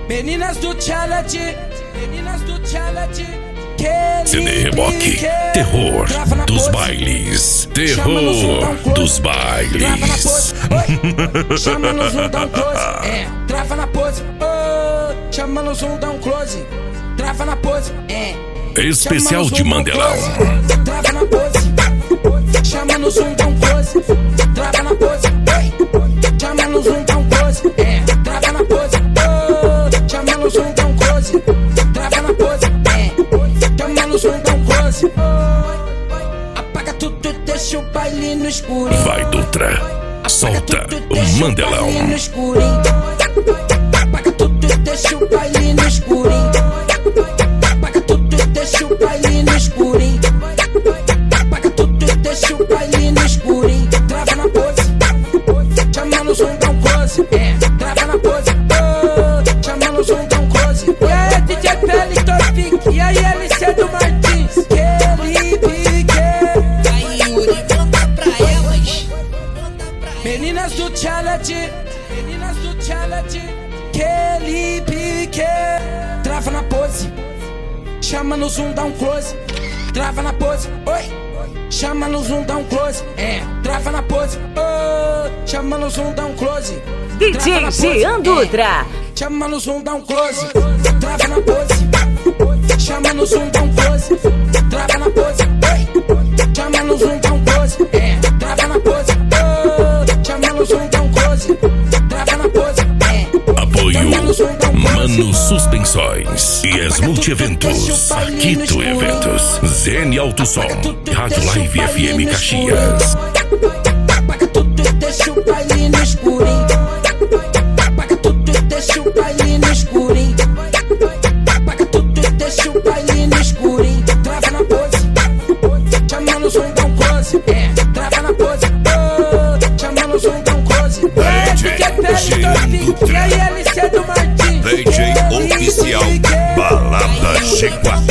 Meninas do challenge, meninas do challenge. CD Reboque, terror dos bailes, terror dos bailes. Chama no zoom, dá um close, trava na pose. Chama no zoom, dá um close, trava na pose. Especial de Mandelão. Trava na pose. Chama no zoom, dá um close, trava na pose. Chama no zoom, dá um close, trava na pose. Chama no zoom, dá um close, trava na pose. Chama no zoom, dá um close. Apaga tudo, deixa o baile no escuro. Vai, Dutra, solta o Mandelão. Apaga tudo, deixa o baile no escuro. Apaga tudo, deixa o baile no escuro. Apaga tudo, deixa o baile no escuro. Trava na pose. Chama no zoom, dá um close. Trava na pose. Chama no zoom, dá um close. E aí, DJ Pele, Topic. E aí, LC do Martins. Kelly Pique. Aí, Yuri, conta pra elas. Meninas do challenge, meninas do challenge. Kelly Pique. Trava na pose. Chama no zoom, dá um close. Trava na pose. Oi. Chama no zoom, dá um close. Trava na pose. Chama no zoom, dá um close. DJ Jean Dutra. Chama no zoom, dá um close. Trava na pose. Chama no zoom, dá um close. Trava na pose. Chama no zoom, dá um close. Trava na pose. Chama no zoom, dá um close. Trava na pose. Apoio Mano Suspensões e as Multieventos, Aquito Eventos, Zen Alto Som, Rádio Live FM Caxias. Apaga tudo, deixa o baile no escuro. Apaga tudo, deixa o baile no escuro. Apaga tudo, deixa o baile no escuro. Trava na pose. Chama no zoom, dá um close. Trava na pose. Chama no zoom, dá um close. DJ Jean Dutra. E aí, LC do Martins. DJ Oficial Balada G4.